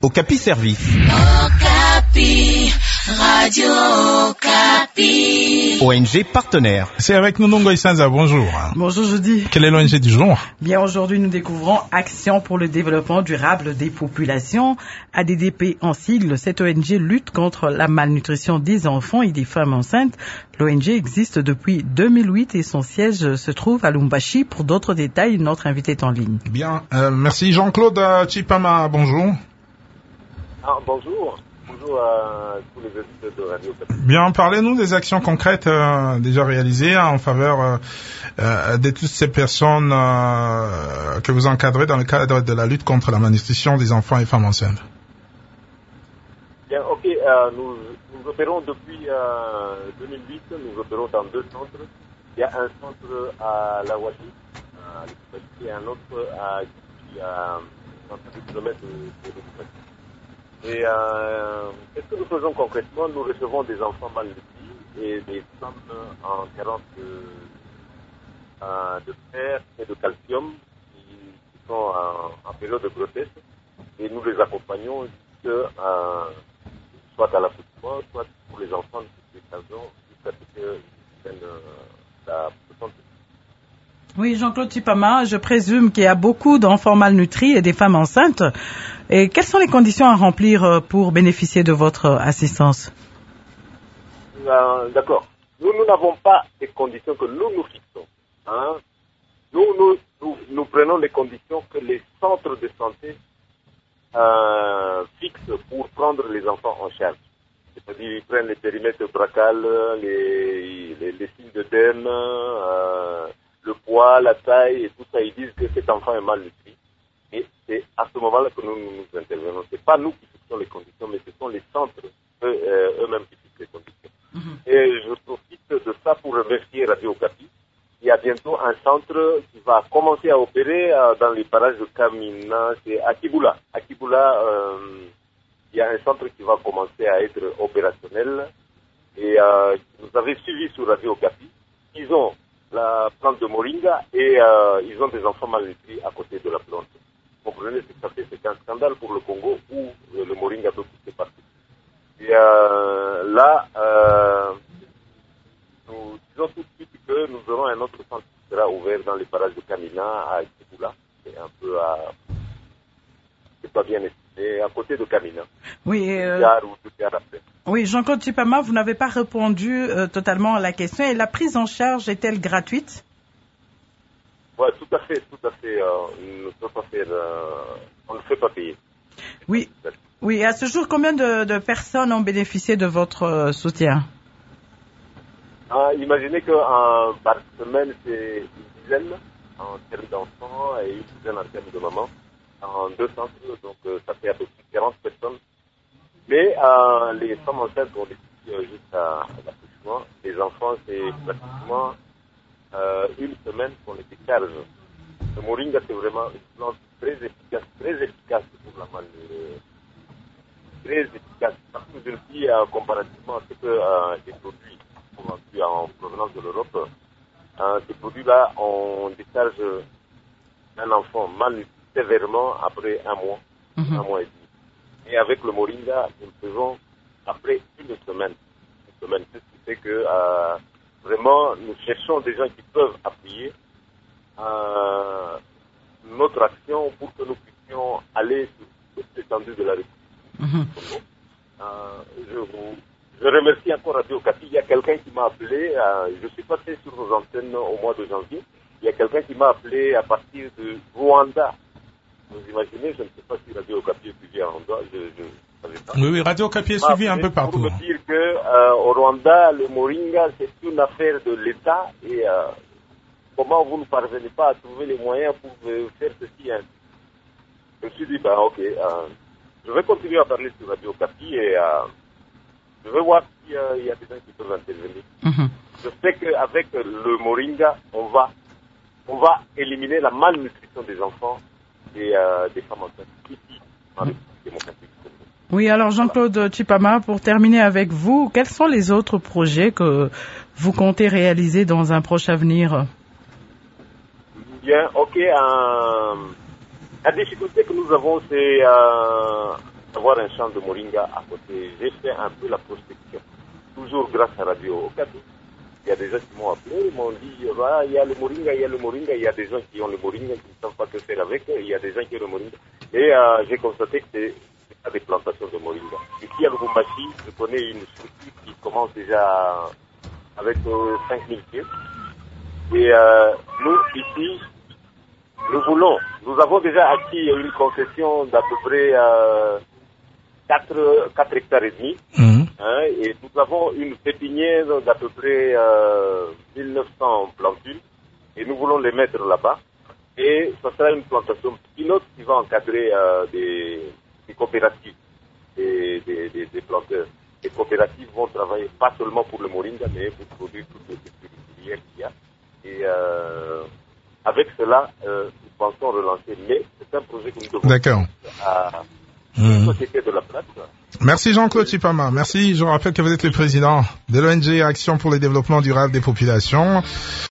Okapi Service. Okapi, Radio Okapi. ONG partenaire. C'est avec nous Nongo Isanza, bonjour. Bonjour Jeudi. Quelle est l'ONG du jour? Bien, aujourd'hui nous découvrons Action pour le développement durable des populations, ADDP en sigle. Cette ONG lutte contre la malnutrition des enfants et des femmes enceintes. L'ONG existe depuis 2008 et son siège se trouve à Lumbashi. Pour d'autres détails, notre invité est en ligne. Bien, merci Jean-Claude Chipama, bonjour. Bonjour. Bonjour à tous les auditeurs de Radio Okapi. Bien, parlez-nous des actions concrètes déjà réalisées en faveur de toutes ces personnes que vous encadrez dans le cadre de la lutte contre la malnutrition des enfants et femmes enceintes. Bien, ok. Nous opérons depuis 2008. Nous opérons dans 2 centres. Il y a un centre à La Ouachi, et un autre à 130 km de Lumbashi. Et qu'est-ce que nous faisons concrètement? Nous recevons des enfants malnutris et des femmes en carence de fer et de calcium qui sont en période de grossesse, et nous les accompagnons soit à l'accouchement, soit pour les enfants de 15 ans jusqu'à ce qu'ils prennent la santé. Oui, Jean-Claude Chipama, je présume qu'il y a beaucoup d'enfants malnutris et des femmes enceintes. Et quelles sont les conditions à remplir pour bénéficier de votre assistance? D'accord. Nous n'avons pas des conditions que nous fixons. Hein. Nous prenons les conditions que les centres de santé fixent pour prendre les enfants en charge. C'est-à-dire ils prennent les périmètres brachial, les signes de DEM, le poids, la taille et tout ça. Ils disent que cet enfant est malnutri. Et c'est à ce moment-là que nous intervenons. Ce n'est pas nous qui fixons les conditions, mais ce sont les centres eux-mêmes qui fixent les conditions. Et je profite de ça pour remercier Radio Okapi. Il y a bientôt un centre qui va commencer à opérer dans les parages de Kamina, c'est à Kibula. À Kibula, il y a un centre qui va commencer à être opérationnel. Et vous avez suivi sur Radio Okapi. Ils ont la plante de moringa et ils ont des enfants malnutris à côté de la plante. Vous comprenez ce que ça fait? C'est un scandale pour le Congo où le moringa peut pousser partout. Et là, nous disons tout de suite que nous aurons un autre centre qui sera ouvert dans les parages de Kamina à Kibula. C'est un peu c'est pas bien estimé, à côté de Kamina. Oui, oui, Jean-Claude Chipama, vous n'avez pas répondu totalement à la question. Et la prise en charge est-elle gratuite? Oui, tout à fait. On ne fait pas payer. Oui. Oui, à ce jour, combien de personnes ont bénéficié de votre soutien? Imaginez que par semaine, c'est une dizaine en termes d'enfants et une dizaine en termes de mamans. En 2 centres, donc ça fait à peu près 40 personnes. Mais les femmes enceintes ont décidé jusqu'à l'accouchement. Les enfants, c'est pratiquement une semaine qu'on les décharge. Le moringa, c'est vraiment une plante très efficace pour la malnutrition. Très efficace. Parce que je le dis comparativement à ce que les produits vendus en provenance de l'Europe, ces produits-là, on décharge un enfant malnutri sévèrement après 1 mois, 1 mois et demi. Et avec le moringa, nous le faisons après une semaine. C'est ce qui fait que vraiment, nous cherchons des gens qui peuvent appuyer notre action pour que nous puissions aller sur toute l'étendue de la République. Je remercie encore Radio Okapi. Il y a quelqu'un qui m'a appelé, je suis passé sur nos antennes au mois de janvier. Il y a quelqu'un qui m'a appelé à partir de Rwanda. Vous imaginez, je ne sais pas si Radio Okapi est suivi à Rwanda, je savais pas. Oui, Radio Okapi est suivi un peu partout. Pour me dire que au Rwanda, le moringa, c'est une affaire de l'État et comment vous ne parvenez pas à trouver les moyens pour faire ceci. Hein. Je me suis dit, ok, je vais continuer à parler sur Radio Okapi et je vais voir s'il y a des gens qui peuvent intervenir. Je sais qu'avec le moringa, on va éliminer la malnutrition des enfants et des femmes enceintes ici, en République démocratique. Oui, alors Jean-Claude Chipama, pour terminer avec vous, quels sont les autres projets que vous comptez réaliser dans un proche avenir? Bien, ok. La difficulté que nous avons, c'est d'avoir un champ de moringa à côté. J'ai fait un peu la prospection, toujours grâce à Radio Okapi. Il y a des gens qui m'ont appelé, ils m'ont dit, il y a le moringa, il y a des gens qui ont le moringa, qui ne savent pas que faire avec, il y a des gens qui ont le moringa. Et j'ai constaté que c'est pas des plantations de moringa. Ici à Lubumbashi, je connais une structure qui commence déjà avec 5000 pieds. Et nous, ici, nous avons déjà acquis une concession d'à peu près 4 hectares et demi. Et nous avons une pépinière d'à peu près 1900 plantules. Et nous voulons les mettre là-bas. Et ça sera une plantation pilote qui va encadrer des coopératives, des planteurs. Les coopératives vont travailler pas seulement pour le moringa, mais pour produire toutes les filières qu'il y a. Et avec cela, nous pensons relancer. Mais c'est un projet que nous devons à la société de la place. Merci Jean-Claude Chipama. Merci. Je rappelle que vous êtes le président de l'ONG Action pour le développement durable des populations.